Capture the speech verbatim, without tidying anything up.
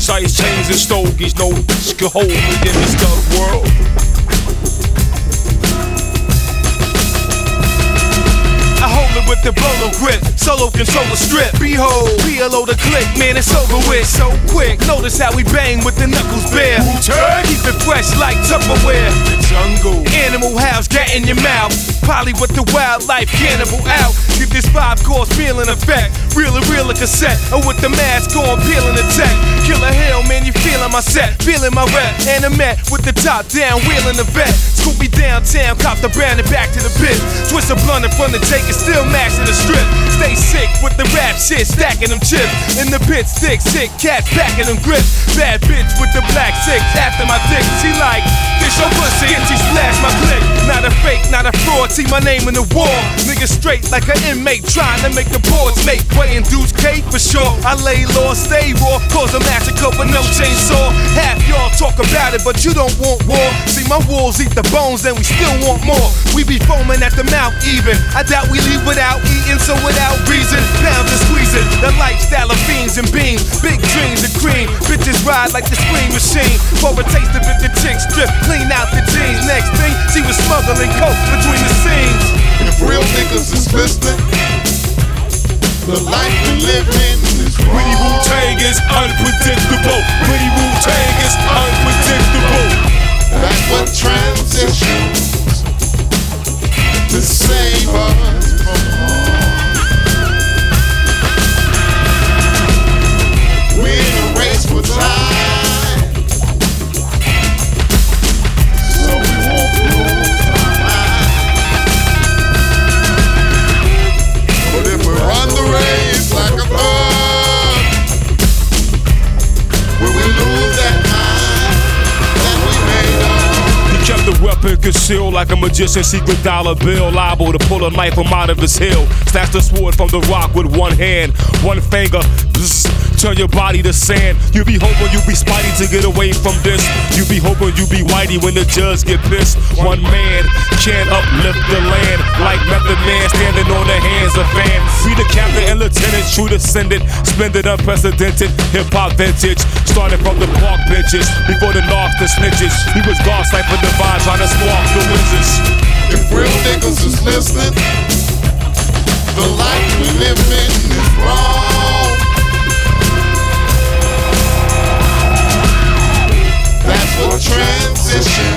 stogies, ice chains and stogies. No bitch can hold me in this thug world. I hold it with the bolo grip, solo control the strip. Behold, P L O the click, man, it's over with so quick. Notice how we bang with the knuckles bare. Turn, keep it fresh like Tupperware. The jungle, animal house, get in your mouth. Polly with the wildlife, cannibal out. Get this five course meal in effect. Real and real a cassette, or with the mask on, peeling the tech. Killer Hill, man, you feeling my set, feeling my rep. Animate with the top down, wheeling the vet. Scoop me downtown, cop the brand and back to the pit. Twist a blunt in front of take it, still maxing the strip. Stay sick with the rap shit, stacking them chips. In the pit, stick, sick cats, packing them grips. Bad bitch with the black six, after my dick. She like, this your pussy, and she splash my click. Not a fake, not a fraud, see my name in the wall. Nigga straight like an inmate, trying to make the boards make way. Induce K for sure. I lay low, stay raw, cause a massacre with no chainsaw. Half y'all talk about it, but you don't want war. See my wolves eat the bones, and we still want more. We be foaming at the mouth even. I doubt we leave without eating, so without reason, pounds and squeezing. The lifestyle of fiends and beans, big dreams and cream. Bitches ride like the screen machine. For a taste of it, the chick strip, clean out the jeans. Next thing, she was smuggling coke between the scenes. If real niggas is listening, the life we live in is wrong. Pretty Wu-Tang is unpredictable. Pretty Wu-Tang is unpredictable. That's what transitions to save us from harm. We're in a race for time, so we won't lose our mind. But if we run the race like a bird, will we lose that mind that we made up? He kept the weapon concealed like a magician's secret dollar bill, liable to pull a knife from out of his heel. Snatch the sword from the rock with one hand, one finger. Bzz, turn your body to sand. You be hoping you be Spidey to get away from this. You be hoping you be Whitey when the judge get pissed. One man can't uplift the land like Method Man standing on the hands of fans. We the captain and lieutenant, true descendant, splendid, unprecedented, hip-hop vintage. Started from the park benches before the North the snitches. He was God Cypher Divine trying to spark the wizards. If real niggas is listening, the life we live in is wrong. That's what transition